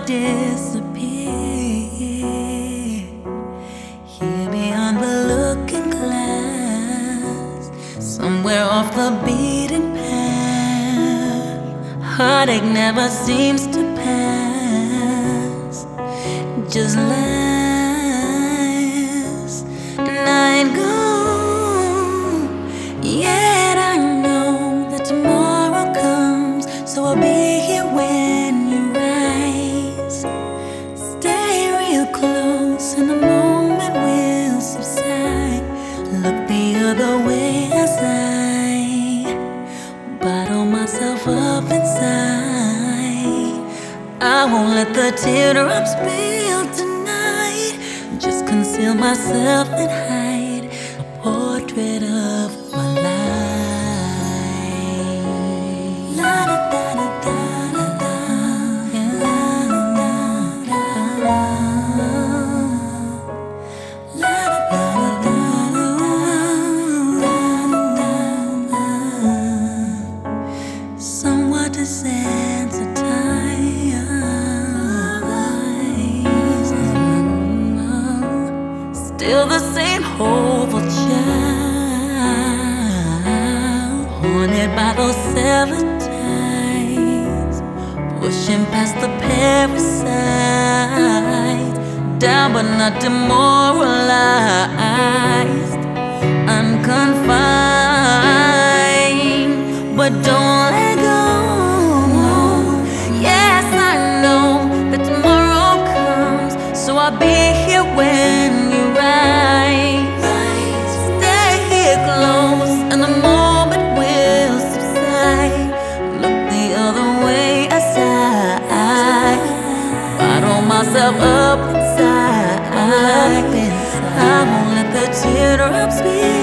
disappear. Here beyond the looking glass, somewhere off the beaten path, heartache never seems to pass, just lasts. And I ain't gone yet. I know that tomorrow comes, so I'll be here when you rise. Stay real close and the moment will subside. Look the other way as I bottle myself up inside. I won't let the teardrops spill tonight. Just conceal myself and hide a portrait of my life. La da da da da da da. Yeah. La da da da da. La da da da da da. Somewhat desensitized. Still the same hopeful child, haunted by those seven times, pushing past the parasite, down but not demoralized, unconfined, but don't let go. Yes, I know that tomorrow comes, so I'll be here when you rise. Stay here close and the moment will subside. Look the other way as I bottle myself up inside. I won't let the teardrops be